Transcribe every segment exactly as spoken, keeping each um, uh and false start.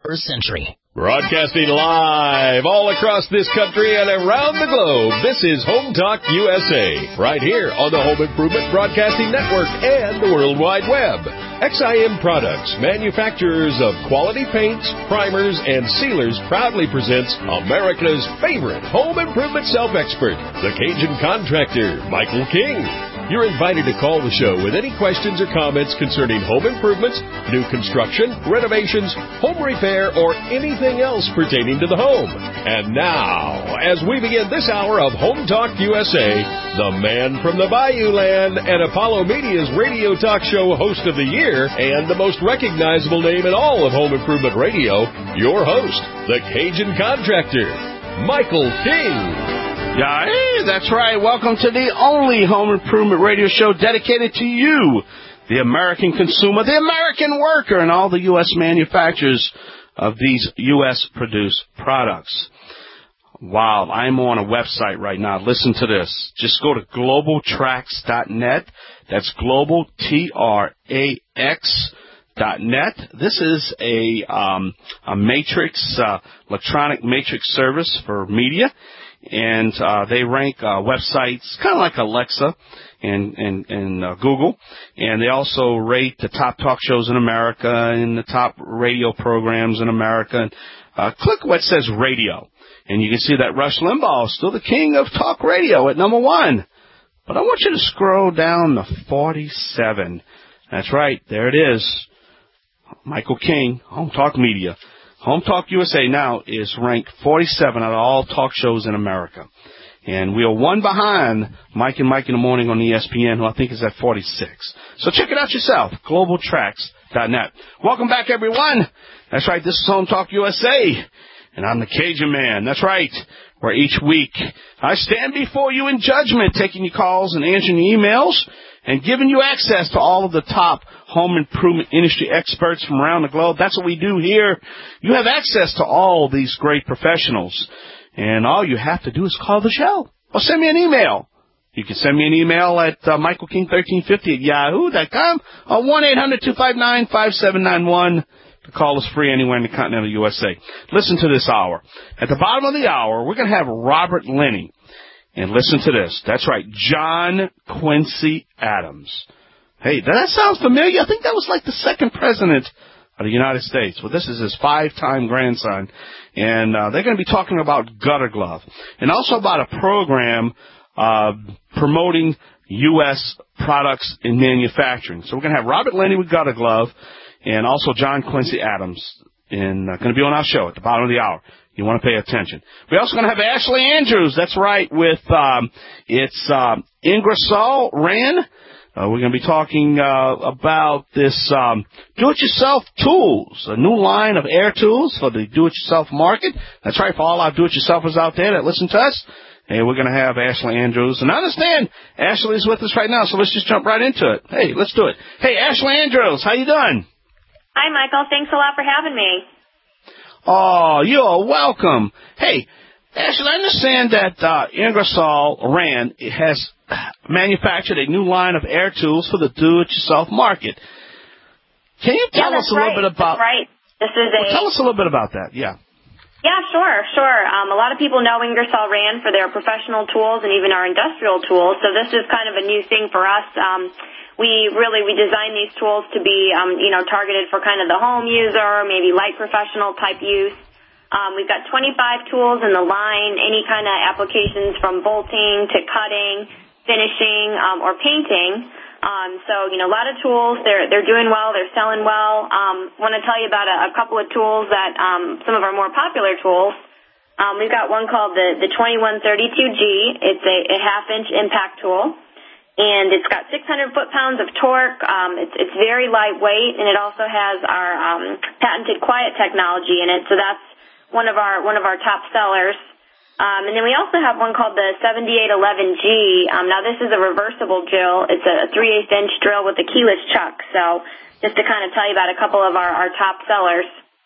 twenty-first century. Broadcasting live all across this country and around the globe, this is Home Talk U S A, right here on the Home Improvement Broadcasting Network and the World Wide Web. X I M Products, manufacturers of quality paints, primers, and sealers, proudly presents America's favorite home improvement self-expert, the Cajun contractor, Michael King. You're invited to call the show with any questions or comments concerning home improvements, new construction, renovations, home repair, or anything else pertaining to the home. And now, as we begin this hour of Home Talk U S A, the man from the Bayou Land and Apollo Media's radio talk show host of the year and the most recognizable name in all of home improvement radio, your host, the Cajun contractor, Michael King. Yeah, hey, that's right. Welcome to the only home improvement radio show dedicated to you, the American consumer, the American worker, and all the U S manufacturers of these U S-produced products. Wow, I'm on a website right now. Listen to this. Just go to global trax dot net. That's global, T R A X dot net. This is a, um, a matrix, uh, electronic matrix service for media. And uh, they rank uh, websites kind of like Alexa and and, and uh, Google, and they also rate the top talk shows in America and the top radio programs in America. And, uh, click what says radio, and you can see that Rush Limbaugh is still the king of talk radio at number one. But I want you to scroll down to forty-seven. That's right, there it is. Michael King, Home Talk Media. Home Talk U S A now is ranked forty-seven out of all talk shows in America. And we are one behind Mike and Mike in the Morning on E S P N, who I think is at forty-six. So check it out yourself, global trax dot net. Welcome back, everyone. That's right, this is Home Talk U S A, and I'm the Cajun Man. That's right, where each week I stand before you in judgment, taking your calls and answering your emails, and giving you access to all of the top home improvement industry experts from around the globe. That's what we do here. You have access to all these great professionals, and all you have to do is call the show or send me an email. You can send me an email at uh, michael king thirteen fifty at yahoo dot com or one eight hundred two five nine five seven nine one. The call is free anywhere in the continental U S A. Listen to this hour. At the bottom of the hour, we're going to have Robert Linney. And listen to this. That's right, John Quincy Adams. Hey, does that sound familiar? I think that was like the second president of the United States. Well, this is his five-time grandson. And uh, they're going to be talking about Gutter Glove and also about a program uh, promoting U S products in manufacturing. So we're going to have Robert Linney with Gutter Glove and also John Quincy Adams and uh, going to be on our show at the bottom of the hour. You want to pay attention. We're also going to have Ashley Andrews. That's right, with um, it's um, Ingersoll Rand. Uh, we're going to be talking uh, about this um, do-it-yourself tools, a new line of air tools for the do-it-yourself market. That's right, for all our do-it-yourselfers out there that listen to us. And we're going to have Ashley Andrews. And I understand Ashley's with us right now, so let's just jump right into it. Hey, let's do it. Hey, Ashley Andrews, how you doing? Hi, Michael. Thanks a lot for having me. Oh, you're welcome. Hey, Ashley, I understand that uh, Ingersoll Rand has manufactured a new line of air tools for the do-it-yourself market. Can you tell yeah, us a right. little bit about? That's right. This is well, a. Tell us a little bit about that. Yeah. Yeah, sure, sure. Um, a lot of people know Ingersoll Rand for their professional tools and even our industrial tools. So this is kind of a new thing for us. Um, we really we design these tools to be um, you know targeted for kind of the home user, maybe light professional type use. Um, we've got twenty-five tools in the line, any kind of applications from bolting to cutting, finishing, um, or painting. Um, so, you know, a lot of tools, they're, they're doing well, they're selling well. Um, want to tell you about a, a couple of tools that, um, some of our more popular tools. Um, we've got one called the, the twenty-one thirty-two G. It's a, a half inch impact tool. And it's got six hundred foot-pounds of torque. Um, it's, it's very lightweight, and it also has our, um, patented quiet technology in it. So that's one of our, one of our top sellers. Um, and then we also have one called the seventy-eight eleven G. Um, now, this is a reversible drill. It's a three eighths inch drill with a keyless chuck. So just to kind of tell you about a couple of our, our top sellers.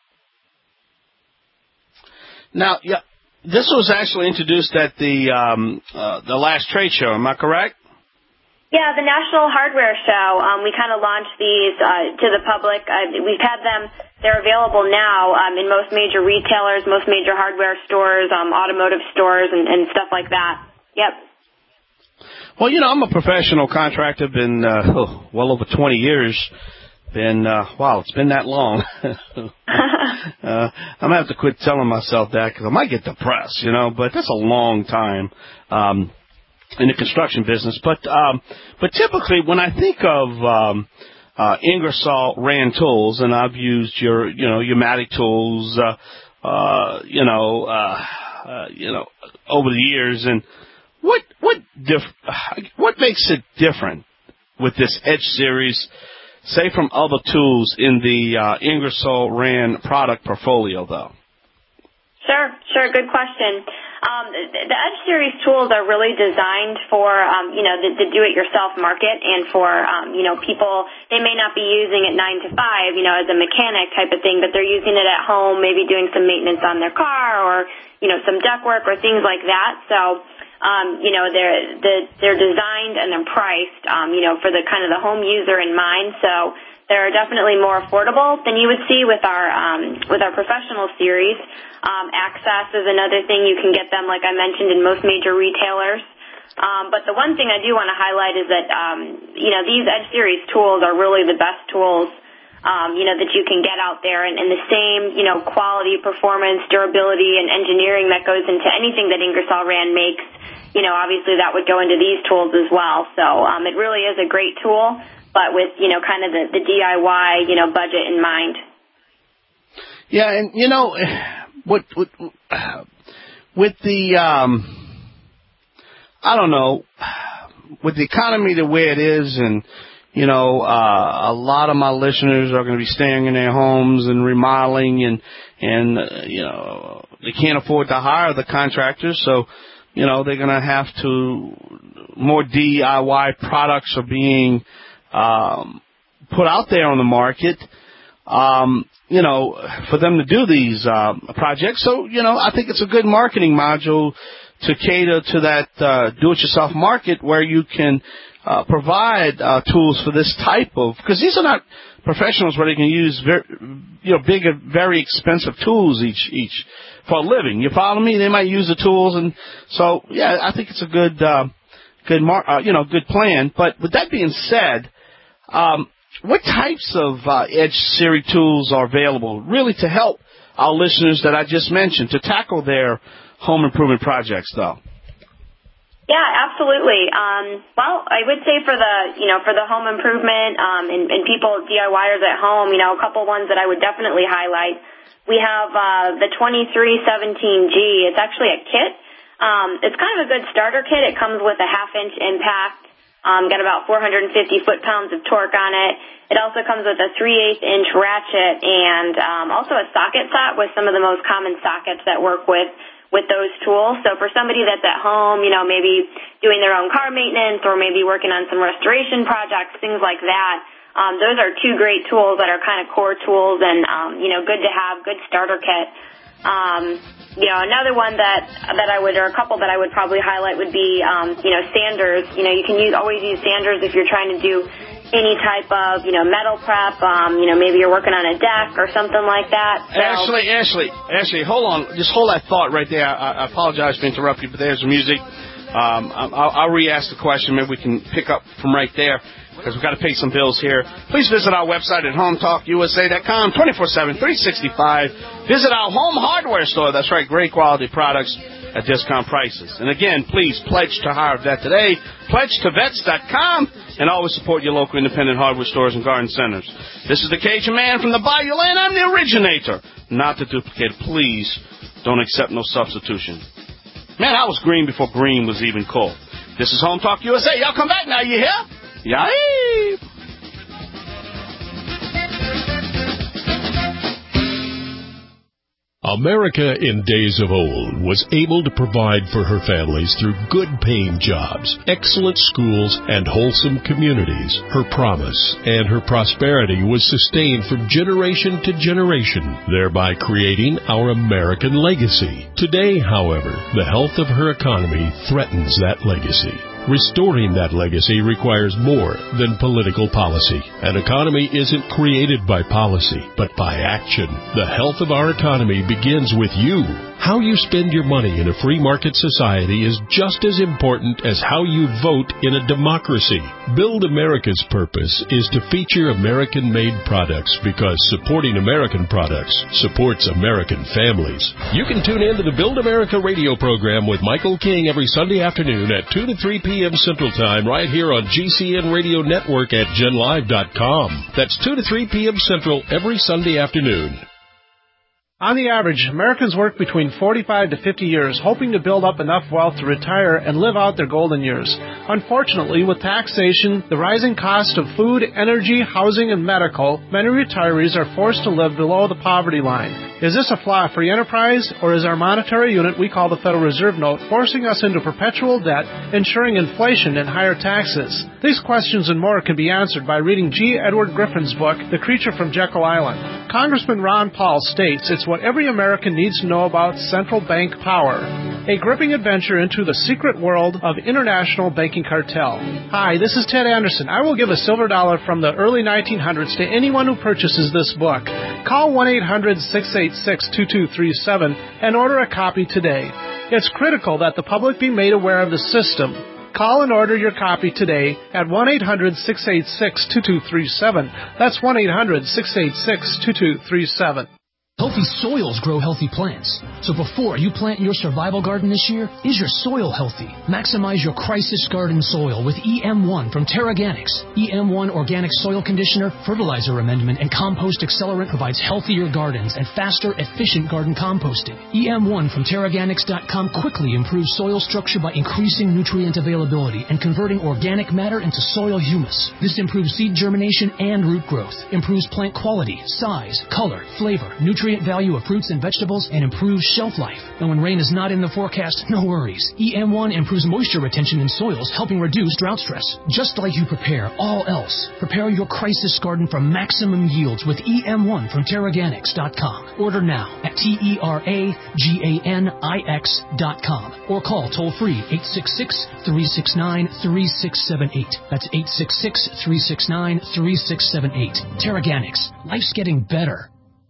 Now, yeah, this was actually introduced at the um, uh, the last trade show. Am I correct? Yeah, the National Hardware Show. Um, we kind of launched these uh, to the public. Uh, we've had them. They're available now um, in most major retailers, most major hardware stores, um, automotive stores, and, and stuff like that. Yep. Well, you know, I'm a professional contractor. Been uh, oh, well over twenty years. Been uh, wow, it's been that long. uh, I'm gonna have to quit telling myself that because I might get depressed, you know. But that's a long time um, in the construction business. But um, but typically, when I think of um, uh, Ingersoll Rand tools, and I've used your you know your Matic tools, uh, uh, you know, uh, uh, you know, over the years, and what what dif- what makes it different with this Edge series? Say from other tools in the uh, Ingersoll Rand product portfolio, though? Sure, sure. Good question. Um, the, the Edge series tools are really designed for, um, you know, the, the do-it-yourself market and for, um, you know, people, they may not be using it nine to five, you know, as a mechanic type of thing, but they're using it at home, maybe doing some maintenance on their car or, you know, some deck work or things like that. So, um, you know, they're, they're designed and they're priced, um, you know, for the kind of the home user in mind. So they're definitely more affordable than you would see with our, um, with our professional series. Um, access is another thing. You can get them, like I mentioned, in most major retailers. Um, but the one thing I do want to highlight is that, um, you know, these Edge series tools are really the best tools, um, you know, that you can get out there, and, and the same, you know, quality, performance, durability, and engineering that goes into anything that Ingersoll Rand makes. You know, obviously that would go into these tools as well. So um, it really is a great tool, but with, you know, kind of the, the D I Y, you know, budget in mind. Yeah, and, you know, what, what with the, um, I don't know, with the economy the way it is, and, you know, uh, a lot of my listeners are going to be staying in their homes and remodeling, and, and uh, you know, they can't afford to hire the contractors, so, you know, they're going to have to, more D I Y products are being um, put out there on the market, um, you know, for them to do these uh, projects. So, you know, I think it's a good marketing module to cater to that uh, do-it-yourself market where you can uh, provide uh, tools for this type of, because these are not professionals where they can use very, you know, big, very expensive tools each each for a living. You follow me? They might use the tools, and so yeah, I think it's a good, uh, good, mar- uh, you know, good plan. But with that being said, um, what types of uh, Edge series tools are available, really, to help our listeners that I just mentioned to tackle their home improvement projects, though? Yeah, absolutely. Um, well, I would say for the, you know, for the home improvement um, and, and people, DIYers at home, you know, a couple ones that I would definitely highlight. We have uh, the twenty-three seventeen G. It's actually a kit. Um, it's kind of a good starter kit. It comes with a half-inch impact, um, got about four hundred fifty foot-pounds of torque on it. It also comes with a three-eighths inch ratchet and um, also a socket set with some of the most common sockets that work with with those tools. So for somebody that's at home, you know, maybe doing their own car maintenance or maybe working on some restoration projects, things like that, um, those are two great tools that are kind of core tools and, um, you know, good to have, good starter kit. Um, you know, another one that that I would, or a couple that I would probably highlight would be, um, you know, sanders. You know, you can use always use sanders if you're trying to do any type of, you know, metal prep. Um, you know, maybe you're working on a deck or something like that. So. Ashley, Ashley, Ashley, hold on. Just hold that thought right there. I, I apologize for interrupting you, but there's the music. Um, I'll, I'll re-ask the question. Maybe we can pick up from right there, because we've got to pay some bills here. Please visit our website at home talk u s a dot com, twenty-four seven, three sixty-five. Visit our home hardware store. That's right, great quality products at discount prices. And again, please pledge to hire a vet today. Pledge to vets dot com, and always support your local independent hardware stores and garden centers. This is the Cajun Man from the Bayou Land. I'm the originator, not the duplicator. Please don't accept no substitution. Man, I was green before green was even cool. This is Home Talk U S A. Y'all come back now, you hear? Yay! America in days of old was able to provide for her families through good-paying jobs, excellent schools, and wholesome communities. Her promise and her prosperity was sustained from generation to generation, thereby creating our American legacy. Today, however, the health of her economy threatens that legacy. Restoring that legacy requires more than political policy. An economy isn't created by policy, but by action. The health of our economy begins with you. How you spend your money in a free market society is just as important as how you vote in a democracy. Build America's purpose is to feature American-made products because supporting American products supports American families. You can tune in to the Build America radio program with Michael King every Sunday afternoon at two to three p.m. Central Time right here on G C N Radio Network at gen live dot com. That's two to three p.m. Central every Sunday afternoon. On the average, Americans work between forty-five to fifty years, hoping to build up enough wealth to retire and live out their golden years. Unfortunately, with taxation, the rising cost of food, energy, housing, and medical, many retirees are forced to live below the poverty line. Is this a flaw free enterprise, or is our monetary unit we call the Federal Reserve Note forcing us into perpetual debt, ensuring inflation and higher taxes? These questions and more can be answered by reading G. Edward Griffin's book, The Creature from Jekyll Island. Congressman Ron Paul states it's what every American needs to know about central bank power. A gripping adventure into the secret world of international banking cartel. Hi, this is Ted Anderson. I will give a silver dollar from the early nineteen hundreds to anyone who purchases this book. Call one eight hundred six eight six two two three seven and order a copy today. It's critical that the public be made aware of the system. Call and order your copy today at one eight hundred six eight six two two three seven. That's one eight hundred six eight six two two three seven. Healthy soils grow healthy plants. So before you plant your survival garden this year, is your soil healthy? Maximize your crisis garden soil with E M one from TerraGanix. E M one Organic Soil Conditioner, Fertilizer Amendment, and Compost Accelerant provides healthier gardens and faster, efficient garden composting. E M one from Terraganix dot com quickly improves soil structure by increasing nutrient availability and converting organic matter into soil humus. This improves seed germination and root growth, improves plant quality, size, color, flavor, nutrient value of fruits and vegetables, and improves shelf life. And when rain is not in the forecast, no worries. E M one improves moisture retention in soils, helping reduce drought stress. Just like you prepare all else, prepare your crisis garden for maximum yields with E M one from Terraganix dot com. Order now at T E R A G A N I X dot com or call toll-free eight six six, three six nine, three six seven eight. That's eight six six, three six nine, three six seven eight. Terraganix. Life's getting better.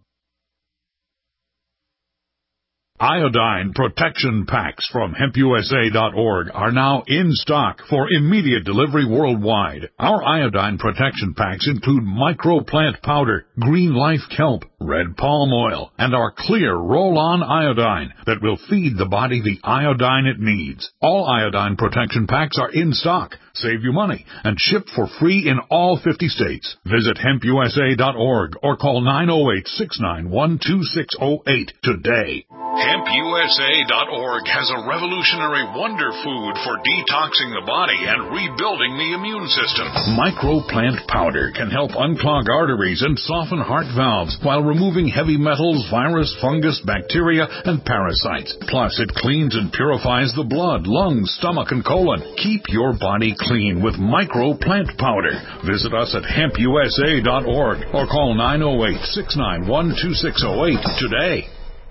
Iodine protection packs from hemp U S A dot org are now in stock for immediate delivery worldwide. Our iodine protection packs include microplant powder, green life kelp, red palm oil, and our clear roll-on iodine that will feed the body the iodine it needs. All iodine protection packs are in stock, save you money, and shipped for free in all fifty states. Visit hemp U S A dot org or call nine oh eight, six nine one, two six oh eight today. hemp U S A dot org has a revolutionary wonder food for detoxing the body and rebuilding the immune system. Microplant powder can help unclog arteries and soften heart valves while removing heavy metals, virus, fungus, bacteria, and parasites. Plus, it cleans and purifies the blood, lungs, stomach, and colon. Keep your body clean with Microplant powder. Visit us at hemp U S A dot org or call nine oh eight, six nine one, two six oh eight today.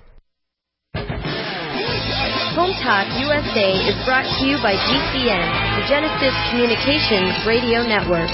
Home Talk U S A is brought to you by G C N, the Genesis Communications Radio Network.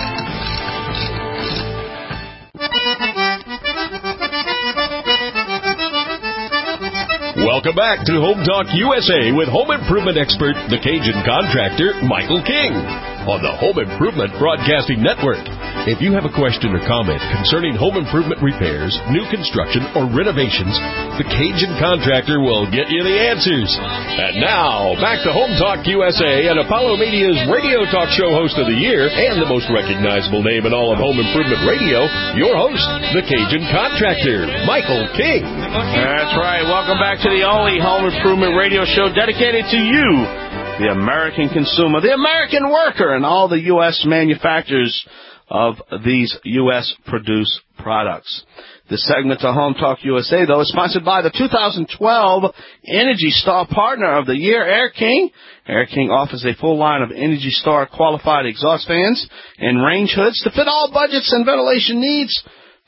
Welcome back to Home Talk U S A with home improvement expert, the Cajun contractor, Michael King, on the Home Improvement Broadcasting Network. If you have a question or comment concerning home improvement repairs, new construction, or renovations, the Cajun Contractor will get you the answers. And now, back to Home Talk U S A and Apollo Media's radio talk show host of the year and the most recognizable name in all of home improvement radio, your host, the Cajun Contractor, Michael King. That's right. Welcome back to the only home improvement radio show dedicated to you, the American consumer, the American worker, and all the U S manufacturers of these U S-produced products. This segment of Home Talk U S A, though, is sponsored by the two thousand twelve Energy Star Partner of the Year, Air King. Air King offers a full line of Energy Star qualified exhaust fans and range hoods to fit all budgets and ventilation needs.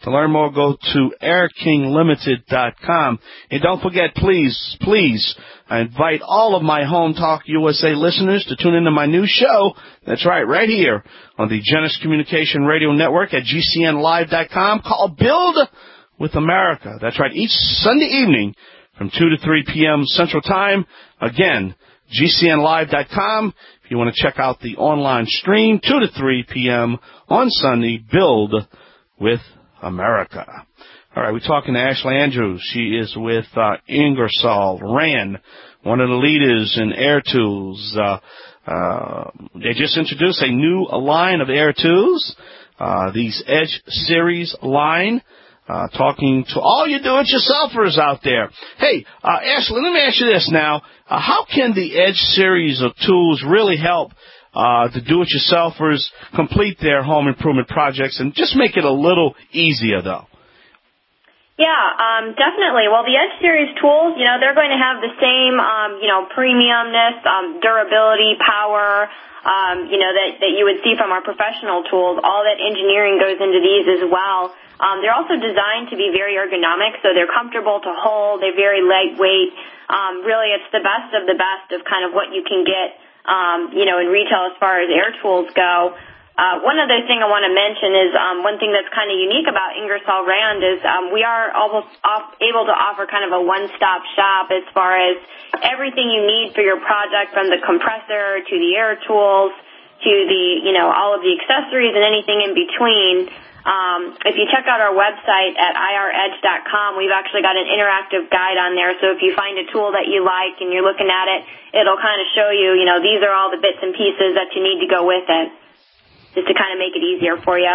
To learn more, go to air king limited dot com. And don't forget, please, please, I invite all of my Home Talk U S A listeners to tune into my new show. That's right, right here on the Genesis Communication Radio Network at G C N live dot com called Build with America. That's right, each Sunday evening from two to three p.m. Central Time. Again, G C N live dot com. If you want to check out the online stream, two to three p.m. on Sunday, Build with America. All right, we're talking to Ashley Andrews. She is with uh, Ingersoll Rand, one of the leaders in air tools. Uh, uh, they just introduced a new line of air tools, uh, these Edge Series line, uh, talking to all you do-it-yourselfers out there. Hey, uh, Ashley, let me ask you this now. Uh, how can the Edge Series of tools really help Uh, the do-it-yourselfers complete their home improvement projects and just make it a little easier, though? Yeah, um, definitely. Well, the Edge Series tools, you know, they're going to have the same, um, you know, premiumness, um, durability, power, um, you know, that, that you would see from our professional tools. All that engineering goes into these as well. Um, they're also designed to be very ergonomic, so they're comfortable to hold. They're very lightweight. Um, really, it's the best of the best of kind of what you can get Um, you know, in retail as far as air tools go. Uh, one other thing I want to mention is um, one thing that's kind of unique about Ingersoll Rand is um, we are almost off, able to offer kind of a one-stop shop as far as everything you need for your project, from the compressor to the air tools to the, you know, all of the accessories and anything in between. Um, if you check out our website at I R edge dot com, we've actually got an interactive guide on there. So if you find a tool that you like and you're looking at it, it'll kind of show you, you know, these are all the bits and pieces that you need to go with it, just to kind of make it easier for you.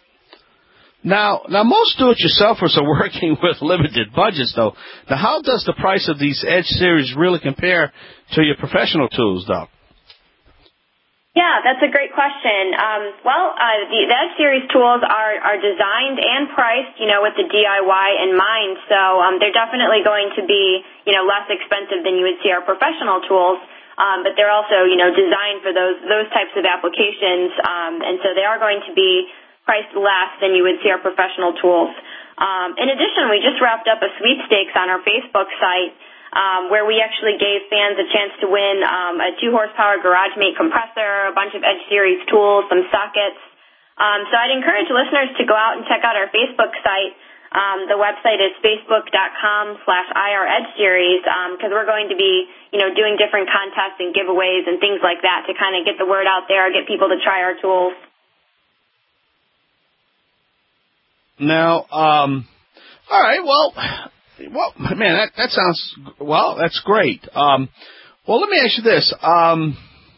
Now, now most do-it-yourselfers are working with limited budgets, though. Now, how does the price of these Edge Series really compare to your professional tools, though? Yeah, that's a great question. Um, well, uh, the, the Edge Series tools are, are designed and priced, you know, with the D I Y in mind. So um, they're definitely going to be, you know, less expensive than you would see our professional tools. Um, but they're also, you know, designed for those those types of applications. Um, and so they are going to be priced less than you would see our professional tools. Um, in addition, we just wrapped up a sweepstakes on our Facebook site, Um, where we actually gave fans a chance to win um, a two horsepower GarageMate compressor, a bunch of Edge Series tools, some sockets. Um, so I'd encourage listeners to go out and check out our Facebook site. Um, the website is facebook.com slash IR Edge Series because um, we're going to be, you know, doing different contests and giveaways and things like that to kind of get the word out there, get people to try our tools. Now, um, all right, well... Well, man, that, that sounds, well, that's great. Um, well, let me ask you this. Um,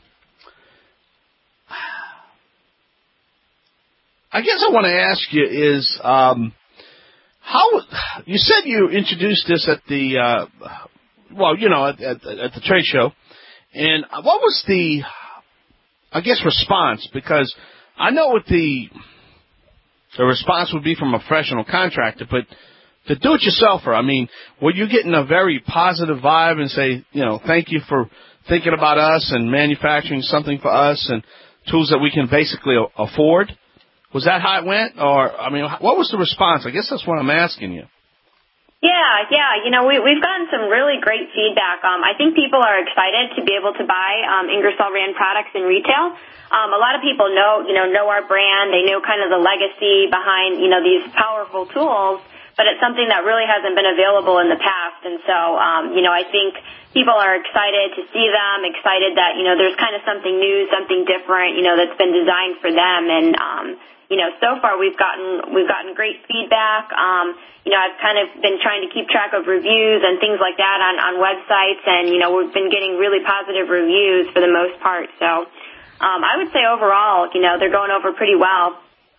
I guess I want to ask you is, um, how, you said you introduced this at the, uh, well, you know, at, at, at the trade show, and what was the, I guess, response? Because I know what the, the response would be from a professional contractor, but the do-it-yourselfer, I mean, were you getting a very positive vibe and say, you know, thank you for thinking about us and manufacturing something for us and tools that we can basically afford? Was that how it went? Or, I mean, what was the response? I guess that's what I'm asking you. Yeah, yeah. You know, we, we've gotten some really great feedback. Um, I think people are excited to be able to buy um, Ingersoll Rand products in retail. Um, a lot of people know, you know, know our brand. They know kind of the legacy behind, you know, these powerful tools. But it's something that really hasn't been available in the past. And so, um, you know, I think people are excited to see them, excited that, you know, there's kind of something new, something different, you know, that's been designed for them. And, um, you know, so far we've gotten, we've gotten great feedback. Um, you know, I've kind of been trying to keep track of reviews and things like that on, on websites. And, you know, we've been getting really positive reviews for the most part. So, um, I would say overall, you know, they're going over pretty well.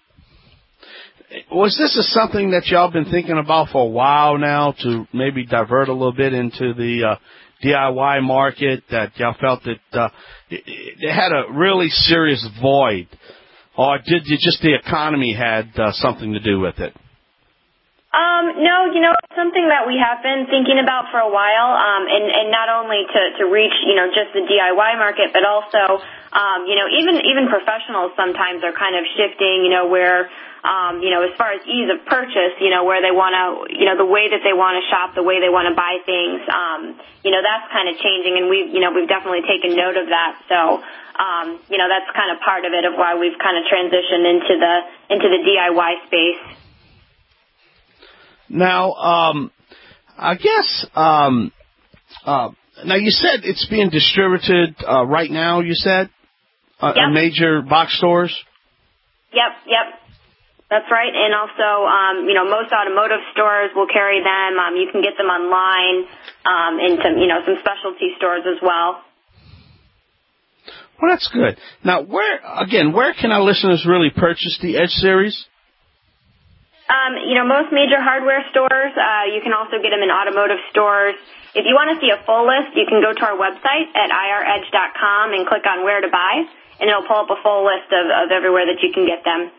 Was this a something that y'all been thinking about for a while now to maybe divert a little bit into the uh, D I Y market, that y'all felt that uh, it, it had a really serious void, or did you just the economy had uh, something to do with it? Um, no, you know, it's something that we have been thinking about for a while, um, and, and not only to, to reach, you know, just the D I Y market, but also, um, you know, even, even professionals sometimes are kind of shifting, you know, where, um, you know, as far as ease of purchase, you know, where they want to, you know, the way that they want to shop, the way they want to buy things, um, you know, that's kind of changing, and we've, you know, we've definitely taken note of that, so, um, you know, that's kind of part of it of why we've kind of transitioned into the, into the D I Y space. Now, um, I guess, um, uh, now you said it's being distributed uh, right now, you said, uh, yep. in major box stores? Yep, yep. That's right. And also, um, you know, most automotive stores will carry them. Um, you can get them online um, in some, you know, some specialty stores as well. Well, that's good. Now, where, again, where can our listeners really purchase the Edge series? Um, you know, most major hardware stores. Uh, you can also get them in automotive stores. If you want to see a full list, you can go to our website at I R edge dot com and click on where to buy, and it'll pull up a full list of, of everywhere that you can get them.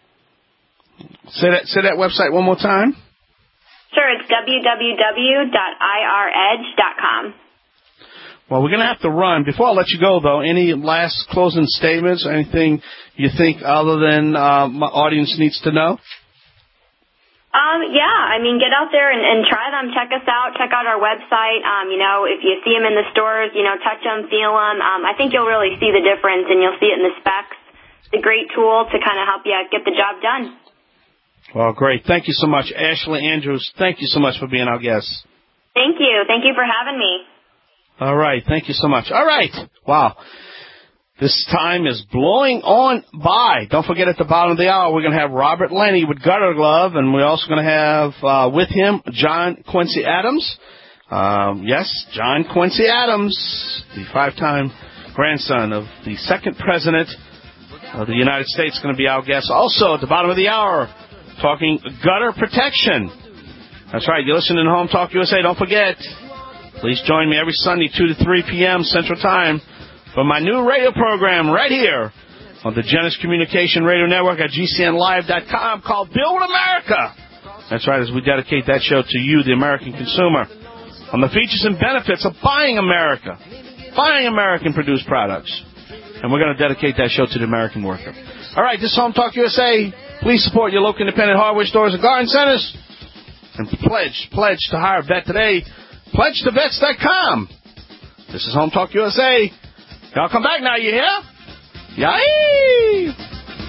Say that, say that website one more time. Sure, it's w w w dot I R edge dot com. Well, we're going to have to run. Before I let you go, though, any last closing statements, anything you think other than uh, my audience needs to know? Um, yeah, I mean, get out there and, and try them. Check us out. Check out our website. Um, you know, if you see them in the stores, you know, touch them, feel them. Um, I think you'll really see the difference, and you'll see it in the specs. It's a great tool to kind of help you get the job done. Well, great. Thank you so much. Ashley Andrews, thank you so much for being our guest. Thank you. Thank you for having me. All right. Thank you so much. All right. Wow. This time is blowing on by. Don't forget, at the bottom of the hour, we're going to have Robert Lenny with Gutter Glove, and we're also going to have uh, with him John Quincy Adams. Um, yes, John Quincy Adams, the five-time grandson of the second president of the United States, going to be our guest. Also, at the bottom of the hour, talking gutter protection. That's right. You're listening to Home Talk U S A. Don't forget, please join me every Sunday, two to three p.m. Central Time, for my new radio program right here on the Genesis Communication Radio Network at G C N live dot com called Build America. That's right, as we dedicate that show to you, the American consumer, on the features and benefits of buying America, buying American-produced products. And we're going to dedicate that show to the American worker. All right, this is Home Talk U S A. Please support your local independent hardware stores and garden centers. And pledge, pledge to hire a vet today. pledge to vets dot com. This is Home Talk U S A. Y'all come back now, you hear? Yay!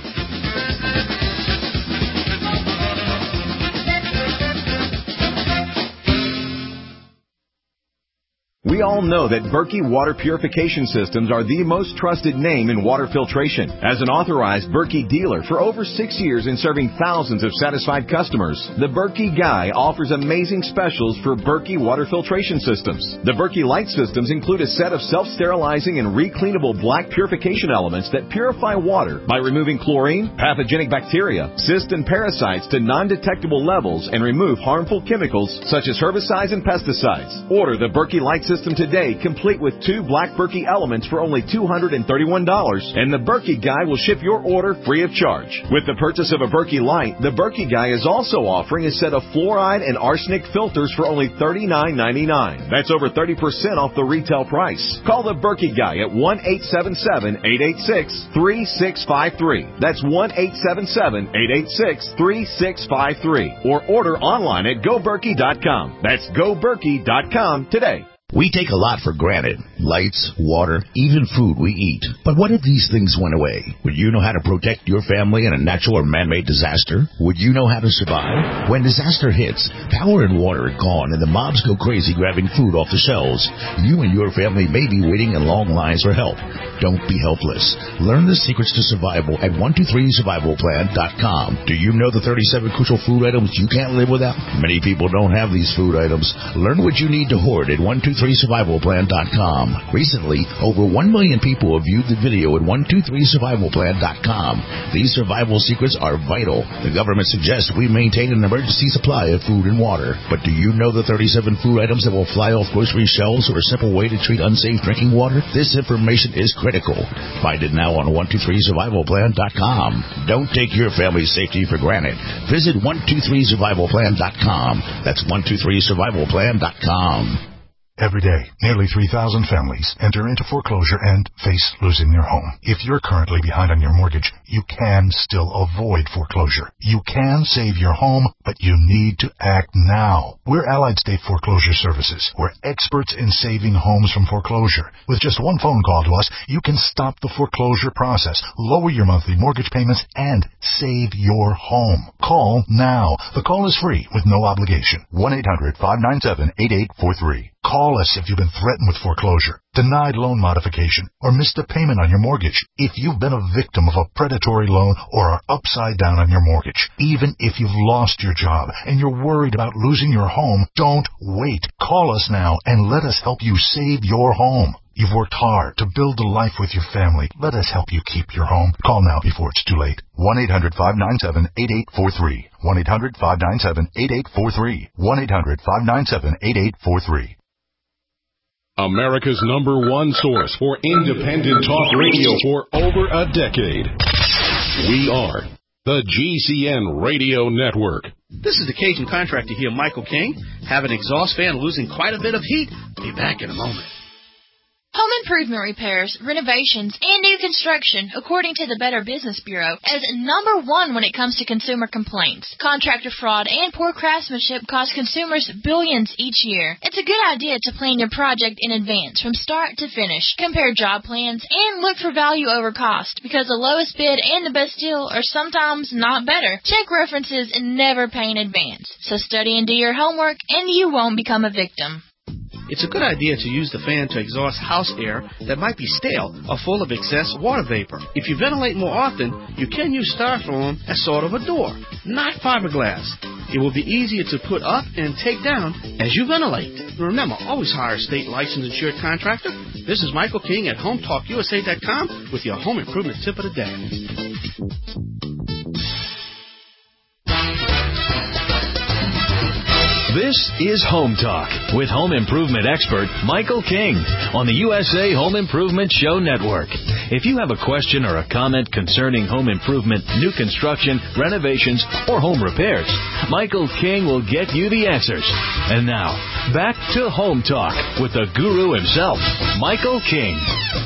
We all know that Berkey Water Purification Systems are the most trusted name in water filtration. As an authorized Berkey dealer for over six years and serving thousands of satisfied customers, the Berkey Guy offers amazing specials for Berkey Water Filtration Systems. The Berkey Light Systems include a set of self-sterilizing and recleanable black purification elements that purify water by removing chlorine, pathogenic bacteria, cysts, and parasites to non-detectable levels and remove harmful chemicals such as herbicides and pesticides. Order the Berkey Light System today, complete with two black Berkey elements for only two hundred thirty-one dollars, and the Berkey Guy will ship your order free of charge. With the purchase of a Berkey Light, the Berkey Guy is also offering a set of fluoride and arsenic filters for only thirty-nine ninety-nine. That's over thirty percent off the retail price. Call the Berkey Guy at one eight seven seven, eight eight six, three six five three. That's one eight seven seven, eight eight six, three six five three. Or order online at go berkey dot com. That's go berkey dot com today. We take a lot for granted. Lights, water, even food we eat. But what if these things went away? Would you know how to protect your family in a natural or man-made disaster? Would you know how to survive? When disaster hits, power and water are gone and the mobs go crazy grabbing food off the shelves. You and your family may be waiting in long lines for help. Don't be helpless. Learn the secrets to survival at one two three survival plan dot com. Do you know the thirty-seven crucial food items you can't live without? Many people don't have these food items. Learn what you need to hoard at one two three three survival plan dot com. Recently, over one million people have viewed the video at one two three survival plan dot com. These survival secrets are vital. The government suggests we maintain an emergency supply of food and water. But do you know the thirty-seven food items that will fly off grocery shelves or a simple way to treat unsafe drinking water? This information is critical. Find it now on one two three survival plan dot com. Don't take your family's safety for granted. Visit one two three survival plan dot com. That's one two three survival plan dot com. Every day, nearly three thousand families enter into foreclosure and face losing their home. If you're currently behind on your mortgage, you can still avoid foreclosure. You can save your home, but you need to act now. We're Allied State Foreclosure Services. We're experts in saving homes from foreclosure. With just one phone call to us, you can stop the foreclosure process, lower your monthly mortgage payments, and save your home. Call now. The call is free with no obligation. one eight hundred five nine seven eight eight four three. Call us if you've been threatened with foreclosure, denied loan modification, or missed a payment on your mortgage. If you've been a victim of a predatory loan or are upside down on your mortgage, even if you've lost your job and you're worried about losing your home, don't wait. Call us now and let us help you save your home. You've worked hard to build a life with your family. Let us help you keep your home. Call now before it's too late. one eight hundred five nine seven eight eight four three. one eight hundred five nine seven eight eight four three. one eight hundred five nine seven eight eight four three. America's number one source for independent talk radio for over a decade. We are the G C N Radio Network. This is the Cajun contractor here, Michael King. Have an exhaust fan losing quite a bit of heat? Be back in a moment. Home improvement repairs, renovations, and new construction, according to the Better Business Bureau, as number one when it comes to consumer complaints. Contractor fraud and poor craftsmanship cost consumers billions each year. It's a good idea to plan your project in advance, from start to finish. Compare job plans and look for value over cost, because the lowest bid and the best deal are sometimes not better. Check references and never pay in advance. So study and do your homework, and you won't become a victim. It's a good idea to use the fan to exhaust house air that might be stale or full of excess water vapor. If you ventilate more often, you can use styrofoam as sort of a door, not fiberglass. It will be easier to put up and take down as you ventilate. Remember, always hire a state licensed insured contractor. This is Michael King at home talk U S A dot com with your home improvement tip of the day. This is Home Talk with home improvement expert Michael King on the U S A Home Improvement Show Network. If you have a question or a comment concerning home improvement, new construction, renovations, or home repairs, Michael King will get you the answers. And now, back to Home Talk with the guru himself, Michael King.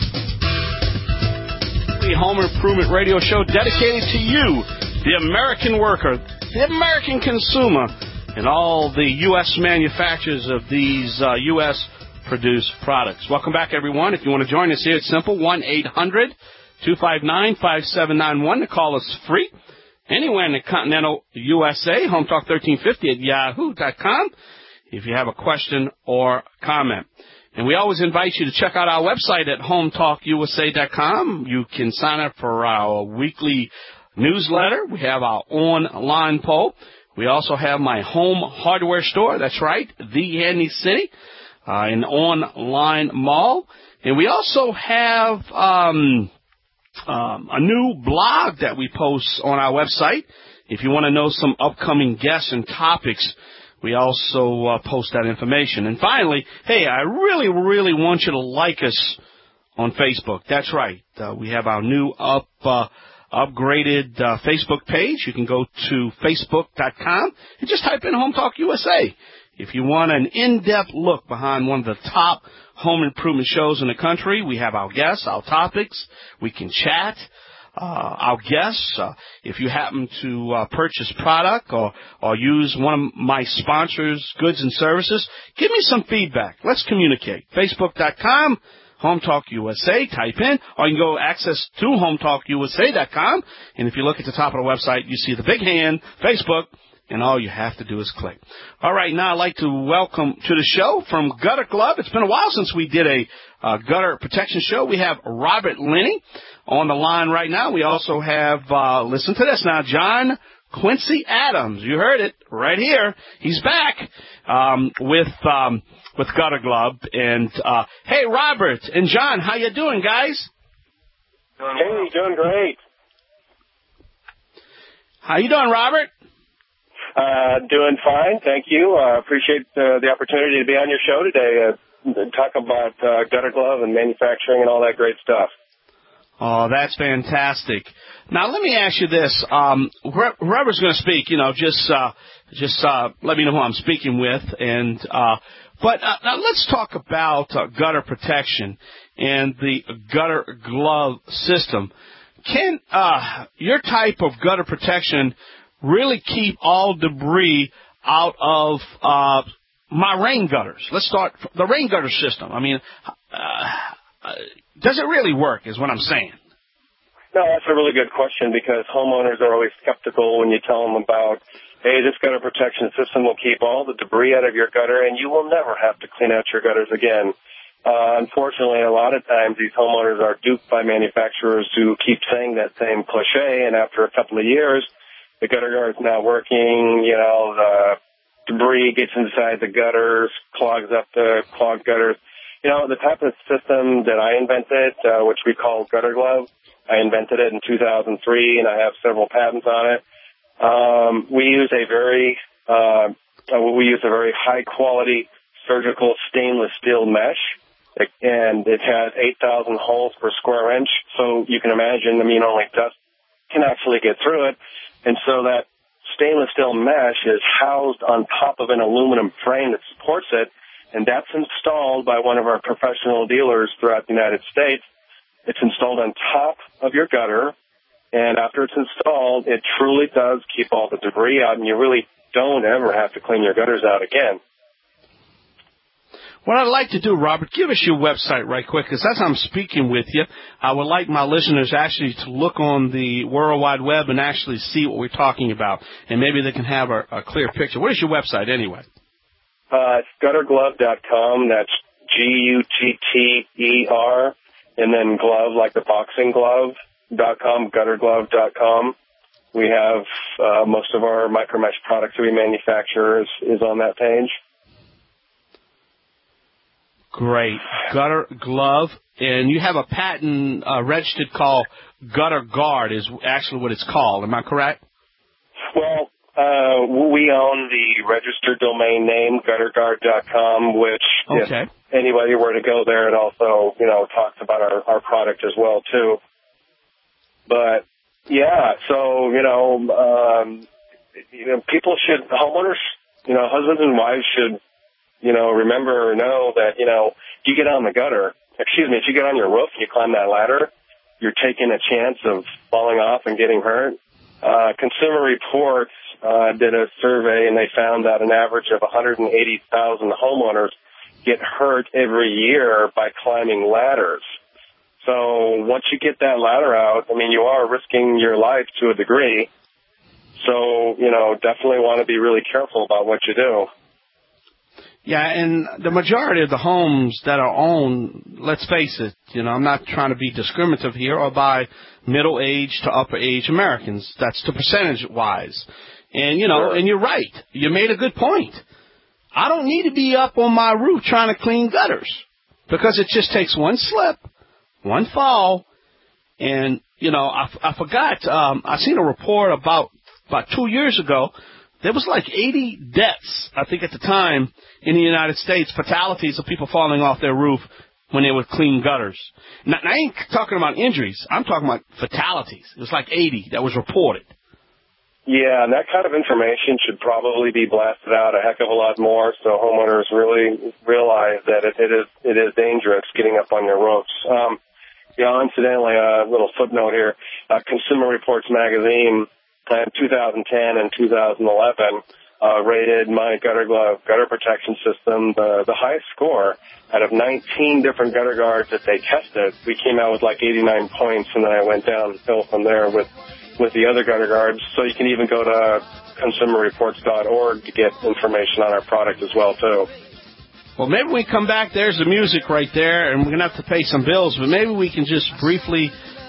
The Home Improvement Radio Show dedicated to you, the American worker, the American consumer, and all the U S manufacturers of these uh, U S-produced products. Welcome back, everyone. If you want to join us here, it's simple, one eight hundred two five nine five seven nine one. The call is free. Anywhere in the continental U S A, home talk thirteen fifty at yahoo dot com if you have a question or comment. And we always invite you to check out our website at home talk U S A dot com. You can sign up for our weekly newsletter. We have our online poll. We also have my home hardware store. That's right, the Handy City, uh, an online mall. And we also have um, um, a new blog that we post on our website. If you want to know some upcoming guests and topics, we also uh, post that information. And finally, hey, I really, really want you to like us on Facebook. That's right. Uh, we have our new up... Uh, upgraded uh, Facebook page. You can go to facebook dot com and just type in Home Talk U S A. If you want an in-depth look behind one of the top home improvement shows in the country, we have our guests, our topics. We can chat. Uh, our guests, uh, if you happen to uh, purchase product or, or use one of my sponsors' goods and services, give me some feedback. Let's communicate. facebook dot com. Home Talk U S A, type in, or you can go access to home talk U S A dot com, and if you look at the top of the website, you see the big hand, Facebook, and all you have to do is click. All right, now I'd like to welcome to the show from Gutter Club. It's been a while since we did a uh, gutter protection show. We have Robert Linney on the line right now. We also have, uh, listen to this now, John Quincy Adams. You heard it, right here. He's back um, with um, with Gutter Glove. And, uh, hey, Robert and John, how you doing, guys? Hey, doing great. How you doing, Robert? Uh, doing fine, thank you. I uh, appreciate uh, the opportunity to be on your show today, uh, talk about uh, Gutter Glove and manufacturing and all that great stuff. Oh, that's fantastic. Now, let me ask you this. Um, whoever's going to speak, you know, just uh, just uh, let me know who I'm speaking with. And uh, But uh, now let's talk about uh, gutter protection and the Gutter Glove system. Can uh, your type of gutter protection really keep all debris out of uh, my rain gutters? Let's start the rain gutter system. I mean, uh, does it really work is what I'm saying. No, that's a really good question because homeowners are always skeptical when you tell them about, hey, this gutter protection system will keep all the debris out of your gutter and you will never have to clean out your gutters again. Uh, unfortunately, a lot of times these homeowners are duped by manufacturers who keep saying that same cliche, and after a couple of years, the gutter guard's not working, you know, the debris gets inside the gutters, clogs up the clogged gutters. You know, the type of system that I invented, uh, which we call Gutter Glove, I invented it in two thousand three, and I have several patents on it. Um, we use a very, uh, we use a very high-quality surgical stainless steel mesh, and it has eight thousand holes per square inch, so you can imagine, I mean, only dust can actually get through it. And so that stainless steel mesh is housed on top of an aluminum frame that supports it, and that's installed by one of our professional dealers throughout the United States. It's installed on top of your gutter, and after it's installed, it truly does keep all the debris out, and you really don't ever have to clean your gutters out again. What I'd like to do, Robert, give us your website right quick, because as I'm speaking with you, I would like my listeners actually to look on the World Wide Web and actually see what we're talking about, and maybe they can have a, a clear picture. What is your website anyway? Uh, it's gutter glove dot com. That's G U T T E R, and then glove, like the boxing glove, dot com, gutter glove dot com. We have uh, most of our micromesh products that we manufacture is, is on that page. Great. Gutter Glove. And you have a patent uh, registered called Gutter Guard is actually what it's called. Am I correct? Well, uh, we own the registered domain name, gutter guard dot com, which okay. if anybody were to go there, it also, you know, talks about our, our product as well, too. But, yeah, so, you know, um, you know, people should, homeowners, you know, husbands and wives should, you know, remember or know that, you know, if you get on the gutter, excuse me, if you get on your roof and you climb that ladder, you're taking a chance of falling off and getting hurt. Uh, Consumer Reports uh, did a survey, and they found that an average of one hundred eighty thousand homeowners get hurt every year by climbing ladders. So once you get that ladder out, I mean, you are risking your life to a degree. So, you know, definitely want to be really careful about what you do. Yeah, and the majority of the homes that are owned, let's face it, you know, I'm not trying to be discriminative here, are by middle-aged to upper-age Americans. That's the percentage-wise. And, you know, Sure. and you're right. You made a good point. I don't need to be up on my roof trying to clean gutters because it just takes one slip, one fall, and, you know, I, I forgot, um, I seen a report about, about two years ago. There was like eighty deaths, I think at the time, in the United States, fatalities of people falling off their roof when they would clean gutters. Now, I ain't talking about injuries. I'm talking about fatalities. It was like eighty that was reported. Yeah, and that kind of information should probably be blasted out a heck of a lot more so homeowners really realize that it, it is it is dangerous getting up on your roofs. Um, yeah, incidentally, a little footnote here. Uh, Consumer Reports magazine in two thousand ten and two thousand eleven uh, rated my Gutter Glove gutter protection system the, the highest score out of nineteen different gutter guards that they tested. We came out with like eighty-nine points, and then I went downhill from there with, with the other gutter guards. So you can even go to consumer reports dot org to get information on our product as well, too. Well, maybe when we come back, there's the music right there, and we're going to have to pay some bills, but maybe we can just briefly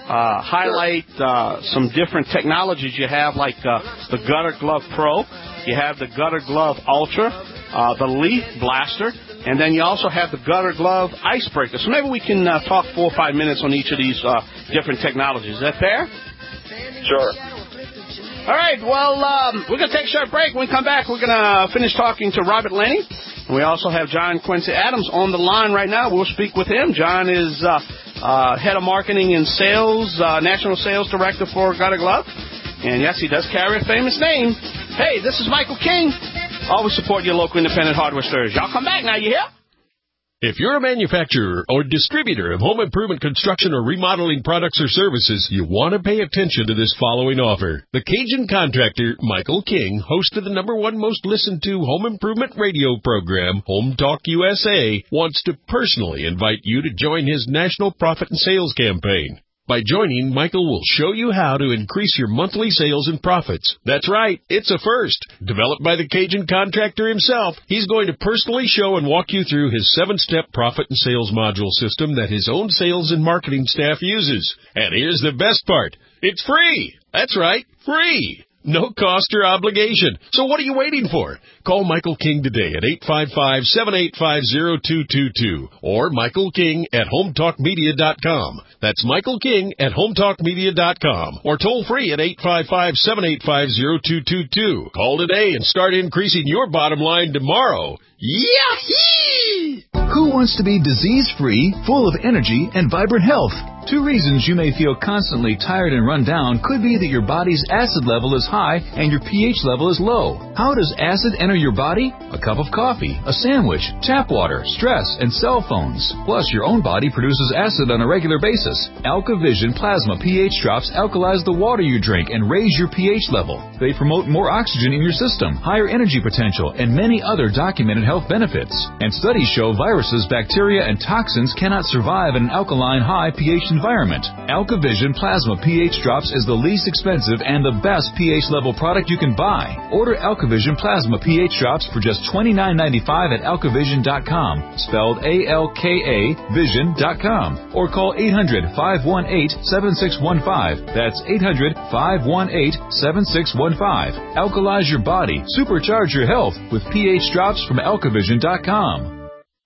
uh, highlight uh, some different technologies you have, like uh, the Gutter Glove Pro. You have the Gutter Glove Ultra, uh, the Leaf Blaster, and then you also have the Gutter Glove Icebreaker. So maybe we can uh, talk four or five minutes on each of these uh, different technologies. Is that fair? Sure. All right, well, um, we're going to take a short break. When we come back, we're going to finish talking to Robert Lenny. And we also have John Quincy Adams on the line right now. We'll speak with him. John is uh, uh, head of marketing and sales, uh, national sales director for Gutter Glove. And, yes, he does carry a famous name. Hey, this is Michael King. Always support your local independent hardware stores. Y'all come back now, you hear? If you're a manufacturer or distributor of home improvement construction or remodeling products or services, you want to pay attention to this following offer. The Cajun contractor, Michael King, host of the number one most listened to home improvement radio program, Home Talk U S A, wants to personally invite you to join his national profit and sales campaign. By joining, Michael will show you how to increase your monthly sales and profits. That's right, it's a first. Developed by the Cajun contractor himself, he's going to personally show and walk you through his seven-step profit and sales module system that his own sales and marketing staff uses. And here's the best part. It's free. That's right, free. No cost or obligation. So what are you waiting for? Call Michael King today at eight five five, seven eight five, zero two two two or Michael King at home talk media dot com. That's Michael King at home talk media dot com or toll free at eight five five, seven eight five, zero two two two. Call today and start increasing your bottom line tomorrow. Yahee! Who wants to be disease-free, full of energy, and vibrant health? Two reasons you may feel constantly tired and run down could be that your body's acid level is high and your pH level is low. How does acid enter your body? A cup of coffee, a sandwich, tap water, stress, and cell phones. Plus, your own body produces acid on a regular basis. AlkaVision Plasma pH drops alkalize the water you drink and raise your pH level. They promote more oxygen in your system, higher energy potential, and many other documented health benefits. And studies show viruses, bacteria, and toxins cannot survive in an alkaline high pH environment. AlkaVision Plasma pH Drops is the least expensive and the best pH level product you can buy. Order AlkaVision Plasma pH Drops for just twenty-nine ninety-five at alkavision dot com, spelled A L K A vision dot com, or call eight hundred, five one eight, seven six one five. That's eight hundred, five one eight, seven six one five. Alkalize your body, supercharge your health with pH Drops from alkavision dot com.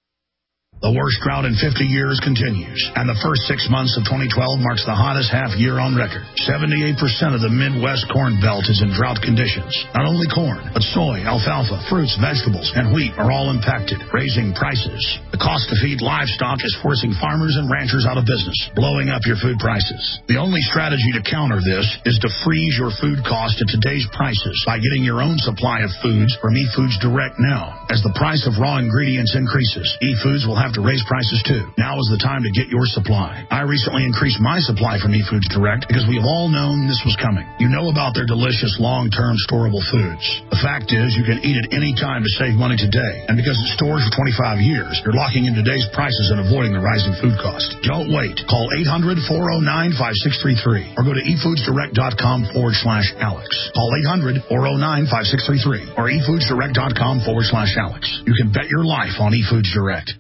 The worst drought in fifty years continues, and the first six months of twenty twelve marks the hottest half year on record. seventy-eight percent of the Midwest Corn Belt is in drought conditions. Not only corn, but soy, alfalfa, fruits, vegetables, and wheat are all impacted, raising prices. The cost to feed livestock is forcing farmers and ranchers out of business, blowing up your food prices. The only strategy to counter this is to freeze your food cost at today's prices by getting your own supply of foods from eFoods Direct now. As the price of raw ingredients increases, eFoods will have to raise prices too. Now is the time to get your supply. I recently increased my supply from eFoods Direct because we have all known this was coming. You know about their delicious long-term storable foods. The fact is you can eat it any time to save money today. And because it stores for twenty-five years, you're locking in today's prices and avoiding the rising food cost. Don't wait. Call eight hundred, four oh nine, five six three three or go to efoodsdirect.com forward slash Alex. Call eight hundred, four oh nine, five six three three or efoodsdirect.com forward slash Alex. You can bet your life on eFoods Direct.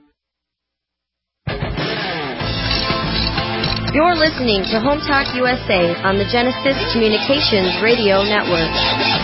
You're listening to Home Talk U S A on the Genesis Communications Radio Network.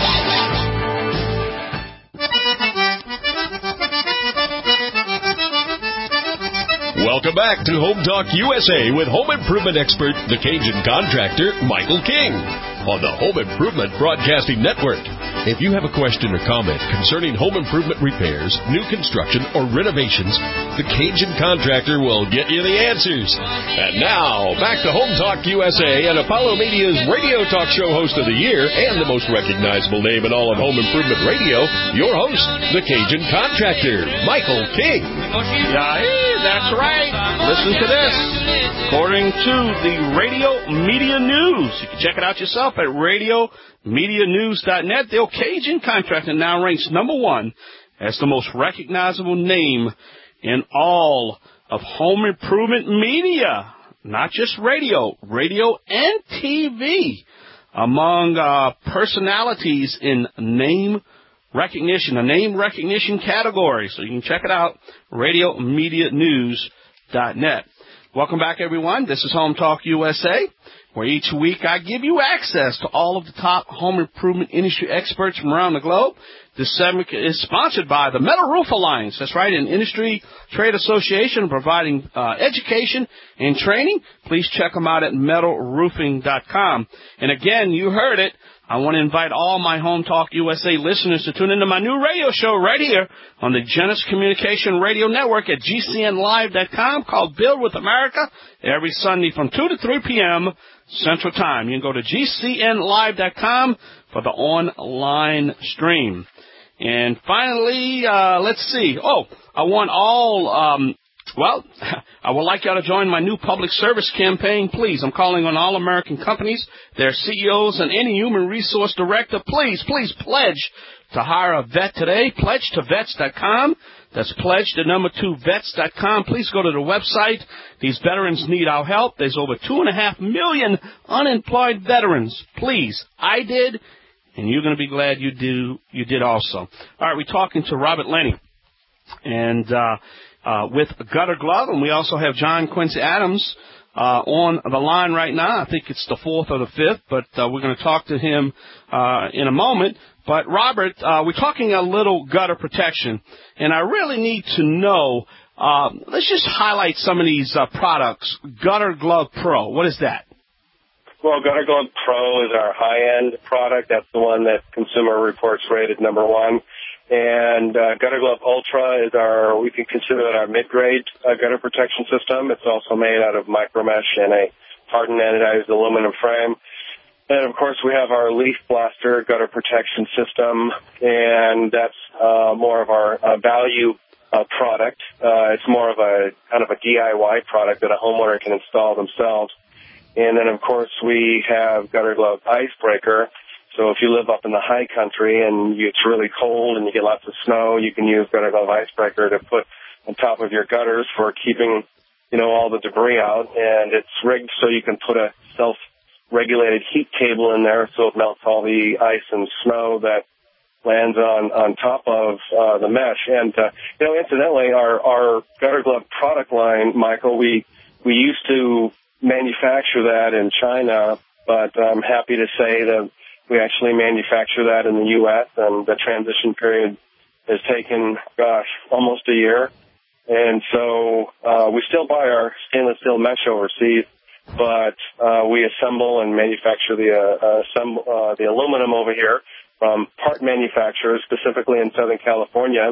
Welcome back to Home Talk U S A with home improvement expert, the Cajun contractor, Michael King, on the Home Improvement Broadcasting Network. If you have a question or comment concerning home improvement repairs, new construction, or renovations, the Cajun contractor will get you the answers. And now, back to Home Talk U S A and Apollo Media's radio talk show host of the year and the most recognizable name in all of home improvement radio, your host, the Cajun contractor, Michael King. Yeah, that's right. Listen to this. According to the Radio Media News, you can check it out yourself at radio media news dot net. The Cajun contractor now ranks number one as the most recognizable name in all of home improvement media, not just radio, radio and T V, among uh, personalities in name recognition, a name recognition category. So you can check it out, radio media news dot net. Welcome back, everyone. This is Home Talk U S A, where each week I give you access to all of the top home improvement industry experts from around the globe. This segment is sponsored by the Metal Roof Alliance. That's right, an industry trade association providing uh, education and training. Please check them out at metal roofing dot com. And again, you heard it. I want to invite all my Home Talk U S A listeners to tune into my new radio show right here on the Genesis Communication Radio Network at G C N live dot com called Build with America every Sunday from two to three p.m. Central Time. You can go to G C N live dot com for the online stream. And finally, uh, let's see. Oh, I want all, um, well, I would like y'all to join my new public service campaign, please. I'm calling on all American companies, their C E Os, and any human resource director. Please, please pledge to hire a vet today. Pledge to vets dot com. That's pledge to number two vets dot com. Please go to the website. These veterans need our help. There's over two and a half million unemployed veterans. Please, I did, and you're going to be glad you do. You did also. All right, we're talking to Robert Lenny, and uh, uh, with Gutter Glove, and we also have John Quincy Adams uh, on the line right now. I think it's the fourth or the fifth, but uh, we're going to talk to him uh, in a moment. But, Robert, uh, we're talking a little gutter protection, and I really need to know, uh, let's just highlight some of these uh, products. Gutter Glove Pro, what is that? Well, Gutter Glove Pro is our high-end product. That's the one that Consumer Reports rated number one. And uh, Gutter Glove Ultra is our, we can consider that our mid-grade uh, gutter protection system. It's also made out of micromesh and a hardened anodized aluminum frame. And, of course, we have our Leaf Blaster gutter protection system, and that's uh, more of our uh, value uh, product. Uh, it's more of a kind of a D I Y product that a homeowner can install themselves. And then, of course, we have Gutter Glove Icebreaker. So if you live up in the high country and you, it's really cold and you get lots of snow, you can use Gutter Glove Icebreaker to put on top of your gutters for keeping, you know, all the debris out. And it's rigged so you can put a self-regulated heat cable in there so it melts all the ice and snow that lands on, on top of uh, the mesh. And, uh, you know, incidentally, our, our Gutter Glove product line, Michael, we, we used to manufacture that in China, but I'm happy to say that we actually manufacture that in the U S, and the transition period has taken, gosh, almost a year. And so uh, we still buy our stainless steel mesh overseas, but uh, we assemble and manufacture the uh, uh, assemble, uh, the aluminum over here from part manufacturers, specifically in Southern California.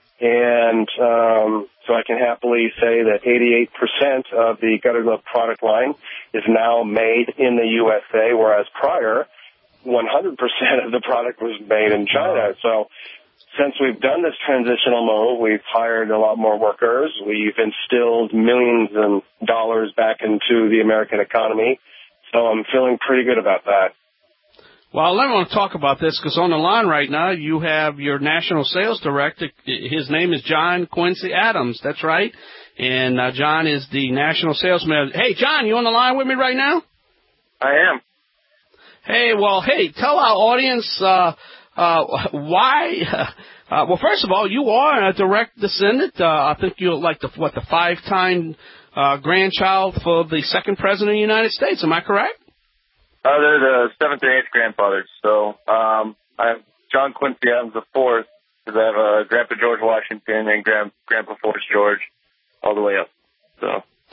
And um, so I can happily say that eighty-eight percent of the Gutter Glove product line is now made in the U S A, whereas prior, one hundred percent of the product was made in China. So since we've done this transitional move, we've hired a lot more workers. We've instilled millions of dollars back into the American economy. So I'm feeling pretty good about that. Well, I want to talk about this because on the line right now you have your national sales director. His name is John Quincy Adams. That's right. And uh, John is the national salesman. Hey, John, you on the line with me right now? I am. Hey, well, hey, tell our audience uh, uh, why. Uh, well, first of all, you are a direct descendant. Uh, I think you're like the what the five-time uh, grandchild for the second president of the United States. Am I correct? Uh, they're the seventh and eighth grandfathers. So um, I have John Quincy Adams the fourth, because I have uh, Grandpa George Washington and Grand, Grandpa Forrest George all the way up. So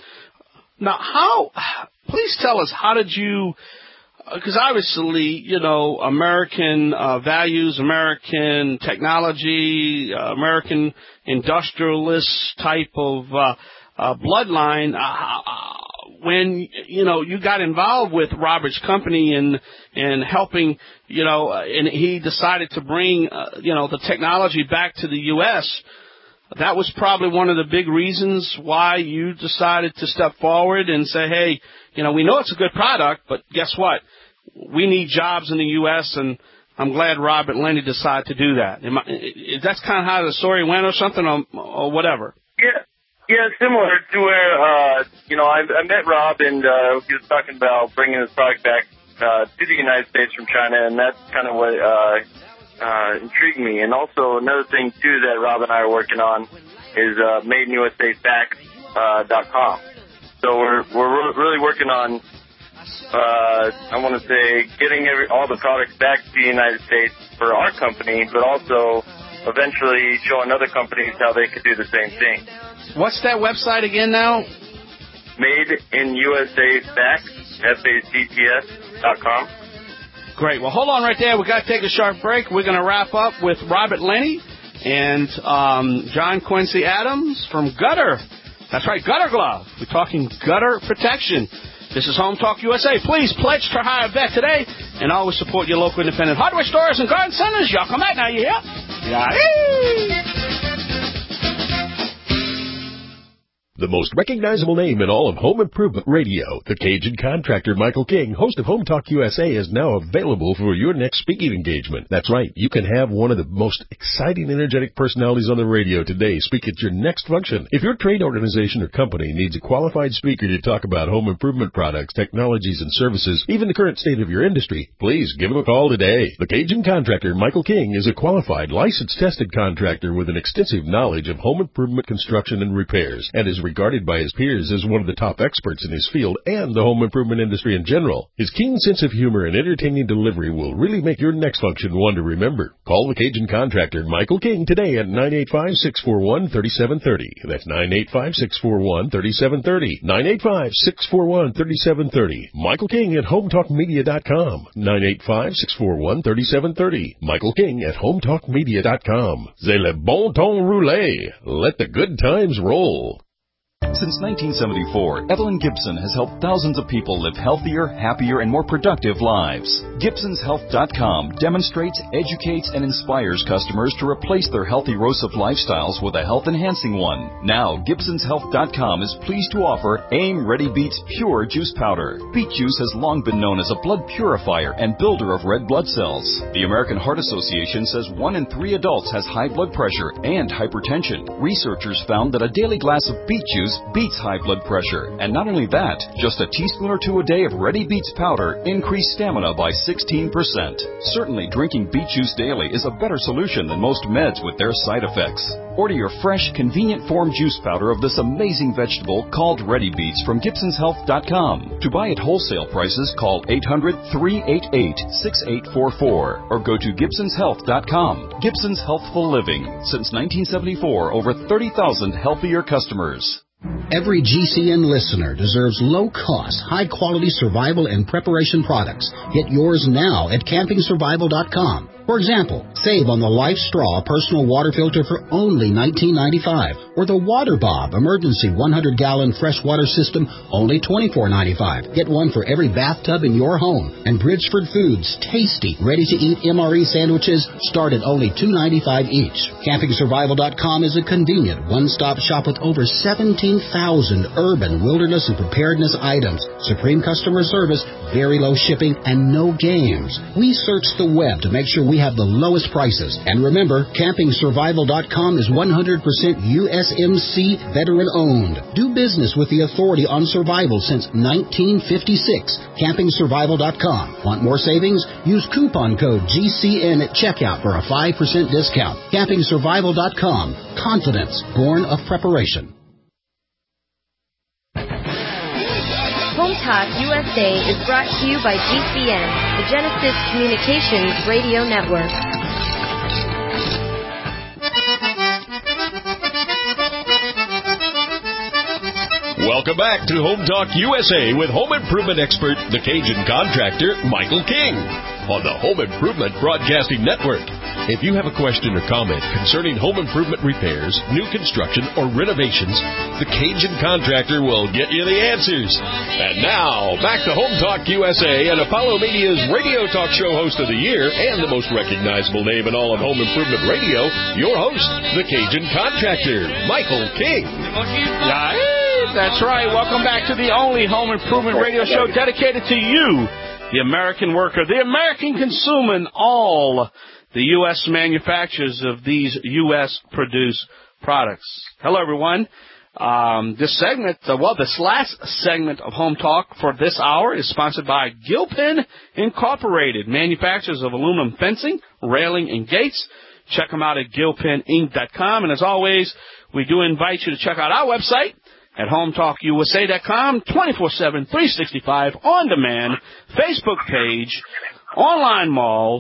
now, how? Please tell us, how did you? Because obviously, you know, American uh, values, American technology, uh, American industrialist type of uh, uh, bloodline. Uh, when, you know, you got involved with Robert's company and and helping, you know, and he decided to bring, uh, you know, the technology back to the U S, that was probably one of the big reasons why you decided to step forward and say, hey, you know, we know it's a good product, but guess what? We need jobs in the U S, and I'm glad Robert Lenny decided to do that. Am I, is that's kind of how the story went or something or, or whatever? Yeah. Yeah, similar to where, uh, you know, I, I met Rob, and uh, he was talking about bringing his product back uh, to the United States from China, and that's kind of what uh, uh, intrigued me. And also another thing, too, that Rob and I are working on is uh, made in U S A Facts dot com. So we're we're really working on, uh, I want to say, getting every, all the products back to the United States for our company, but also eventually showing other companies how they could do the same thing. What's that website again now? Made in U S A Facts, F A C T S dot com. Great. Well, hold on right there. We've got to take a short break. We're going to wrap up with Robert Lenny and um, John Quincy Adams from Gutter. That's right, Gutter Glove. We're talking gutter protection. This is Home Talk U S A. Please pledge to hire a vet today and always support your local independent hardware stores and garden centers. Y'all come back now, you hear? Yeah. The most recognizable name in all of home improvement radio, the Cajun Contractor Michael King, host of Home Talk U S A, is now available for your next speaking engagement. That's right, you can have one of the most exciting, energetic personalities on the radio today speak at your next function. If your trade organization or company needs a qualified speaker to talk about home improvement products, technologies, and services, even the current state of your industry, please give him a call today. The Cajun Contractor Michael King is a qualified, licensed, tested contractor with an extensive knowledge of home improvement construction and repairs, and is regarded by his peers as one of the top experts in his field and the home improvement industry in general. His keen sense of humor and entertaining delivery will really make your next function one to remember. Call the Cajun Contractor Michael King today at nine eight five, six four one, three seven three zero. That's nine eight five, six four one, three seven three zero. nine eight five, six four one, three seven three zero. Michael King at home talk media dot com. nine eight five, six four one, three seven three zero. Michael King at home talk media dot com. C'est le bon temps roulé. Let the good times roll. Since nineteen seventy-four, Evelyn Gibson has helped thousands of people live healthier, happier, and more productive lives. Gibsons Health dot com demonstrates, educates, and inspires customers to replace their healthy roast of lifestyles with a health-enhancing one. Now, Gibsons Health dot com is pleased to offer AIM Ready Beets Pure Juice Powder. Beet juice has long been known as a blood purifier and builder of red blood cells. The American Heart Association says one in three adults has high blood pressure and hypertension. Researchers found that a daily glass of beet juice beats high blood pressure. And not only that, just a teaspoon or two a day of Ready Beets powder increased stamina by sixteen percent. Certainly, drinking beet juice daily is a better solution than most meds with their side effects. Order your fresh, convenient form juice powder of this amazing vegetable called Ready Beets from Gibsons Health dot com. To buy at wholesale prices, call eight hundred, three eight eight, six eight four four or go to Gibsons Health dot com. Gibsons Healthful Living. Since nineteen seventy-four, over thirty thousand healthier customers. Every G C N listener deserves low-cost, high-quality survival and preparation products. Get yours now at camping survival dot com. For example, save on the Life Straw personal water filter for only nineteen ninety-five dollars, or the Water Bob emergency one hundred gallon freshwater system, only twenty-four ninety-five. Get one for every bathtub in your home. And Bridgeford Foods tasty, ready-to-eat M R E sandwiches start at only two ninety-five each. camping survival dot com is a convenient one-stop shop with over seventeen thousand urban, wilderness, and preparedness items. Supreme customer service, very low shipping, and no games. We search the web to make sure we have the lowest prices. And remember, camping survival dot com is one hundred percent U S M C veteran-owned. Do business with the authority on survival since nineteen fifty-six. camping survival dot com. Want more savings? Use coupon code G C N at checkout for a five percent discount. camping survival dot com. Confidence born of preparation. Home Talk U S A is brought to you by G C N, the Genesis Communications Radio Network. Welcome back to Home Talk U S A with home improvement expert, the Cajun Contractor, Michael King, on the Home Improvement Broadcasting Network. If you have a question or comment concerning home improvement repairs, new construction, or renovations, the Cajun Contractor will get you the answers. And now, back to Home Talk U S A and Apollo Media's radio talk show host of the year and the most recognizable name in all of home improvement radio, your host, the Cajun Contractor, Michael King. Yeah, that's right. Welcome back to the only home improvement radio show dedicated to you, the American worker, the American consumer, and all the U S manufacturers of these U S-produced products. Hello, everyone. Um, this segment, uh, well, this last segment of Home Talk for this hour is sponsored by Gilpin Incorporated, manufacturers of aluminum fencing, railing, and gates. Check them out at gilpin inc dot com. And as always, we do invite you to check out our website at home talk U S A dot com, twenty-four seven, three sixty-five, on demand, Facebook page, online mall,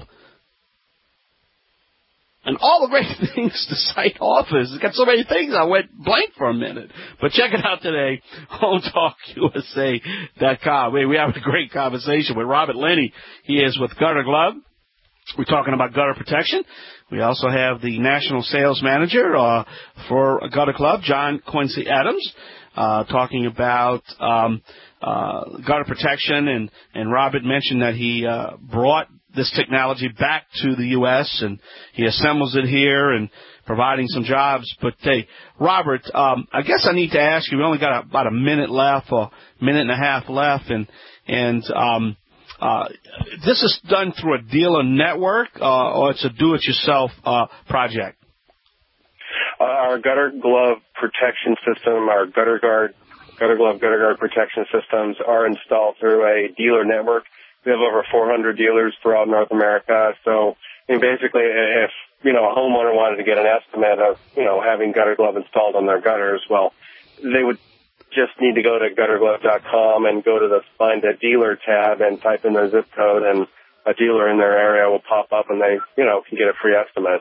and all the great things the site offers. It's got so many things I went blank for a minute. But check it out today, home talk U S A dot com. We, we have a great conversation with Robert Lenny. He is with Gutter Glove. We're talking about gutter protection. We also have the national sales manager uh, for Gutter Glove, John Quincy Adams, uh, talking about um, uh, gutter protection. And, and Robert mentioned that he uh, brought this technology back to the U S and he assembles it here and providing some jobs. But, hey, Robert, um, I guess I need to ask you, we only got about a minute left or a minute and a half left, and, and um, uh, this is done through a dealer network uh, or it's a do-it-yourself uh, project? Uh, our Gutter Glove protection system, our Gutter Guard, Gutter Glove Gutter Guard protection systems are installed through a dealer network. We have over four hundred dealers throughout North America. So, I mean, basically, if, you know, a homeowner wanted to get an estimate of, you know, having Gutter Glove installed on their gutters, well, they would just need to go to gutter glove dot com and go to the Find a Dealer tab and type in their zip code, and a dealer in their area will pop up and they, you know, can get a free estimate.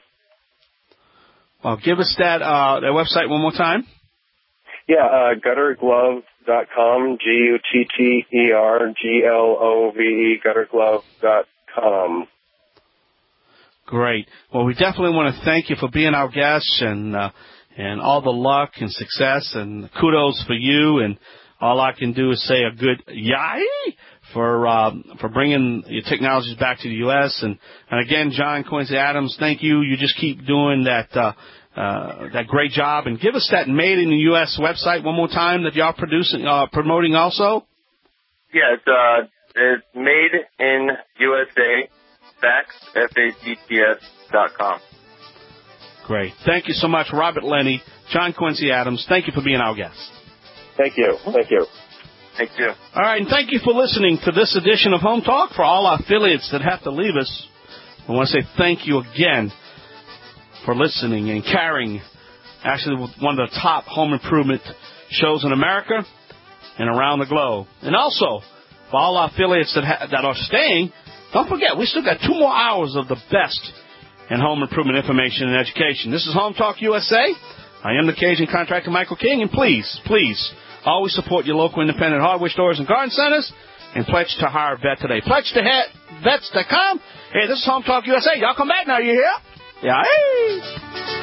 Well, give us that, uh, that website one more time. Yeah, uh, gutter glove dot com, G U T T E R G L O V E, gutter glove dot com. Great. Well, we definitely want to thank you for being our guest, and uh, and all the luck and success, and kudos for you. And all I can do is say a good yay for uh, for bringing your technologies back to the U S And, and again, John Quincy Adams, thank you. You just keep doing that uh, uh, that great job. And give us that Made in the U S website one more time that y'all producing uh, promoting also. Yeah, it's, uh, it's Made in U S A, Facts, F A C T S dot com. Great. Thank you so much, Robert Lenny, John Quincy Adams. Thank you for being our guest. Thank you. Thank you. Thank you. All right, and thank you for listening to this edition of Home Talk. For all our affiliates that have to leave us, I want to say thank you again for listening and carrying actually one of the top home improvement shows in America and around the globe. And also, for all our affiliates that ha- that are staying, don't forget, we still got two more hours of the best in home improvement information and education. This is Home Talk U S A. I am the Cajun contractor Michael King, and please, please, always support your local independent hardware stores and garden centers, and pledge to hire a vet today. Pledge to vets dot com. Hey, this is Home Talk U S A. Y'all come back now, you hear? Yeah, hey!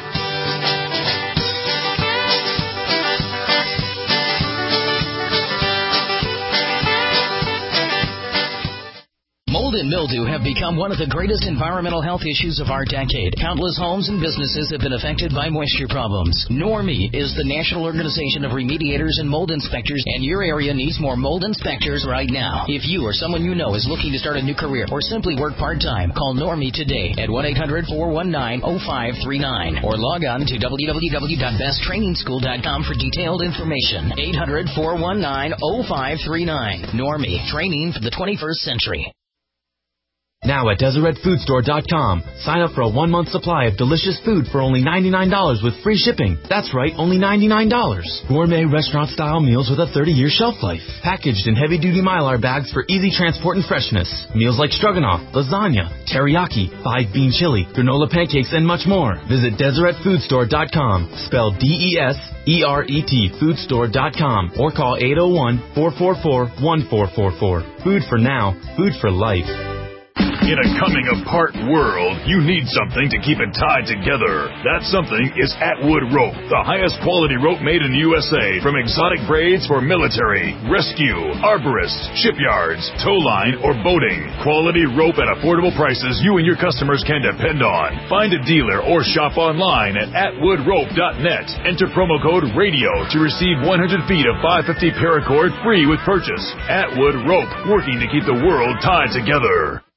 Mold and mildew have become one of the greatest environmental health issues of our decade. Countless homes and businesses have been affected by moisture problems. NORMI is the National Organization of Remediators and Mold Inspectors, and your area needs more mold inspectors right now. If you or someone you know is looking to start a new career or simply work part-time, call NORMI today at one eight hundred, four one nine, oh five three nine or log on to w w w dot best training school dot com for detailed information. eight hundred, four one nine, oh five three nine. NORMI, training for the twenty-first century. Now at Deseret Food Store dot com, sign up for a one-month supply of delicious food for only ninety-nine dollars with free shipping. That's right, only ninety-nine dollars. Gourmet restaurant-style meals with a thirty-year shelf life. Packaged in heavy-duty Mylar bags for easy transport and freshness. Meals like stroganoff, lasagna, teriyaki, five-bean chili, granola pancakes, and much more. Visit Deseret Food Store dot com, spelled D E S E R E T, food store dot com, or call eight oh one, four four four, one four four four. Food for now, food for life. In a coming-apart world, you need something to keep it tied together. That something is Atwood Rope, the highest quality rope made in the U S A, from exotic braids for military, rescue, arborists, shipyards, tow line, or boating. Quality rope at affordable prices you and your customers can depend on. Find a dealer or shop online at atwood rope dot net. Enter promo code RADIO to receive one hundred feet of five fifty paracord free with purchase. Atwood Rope, working to keep the world tied together.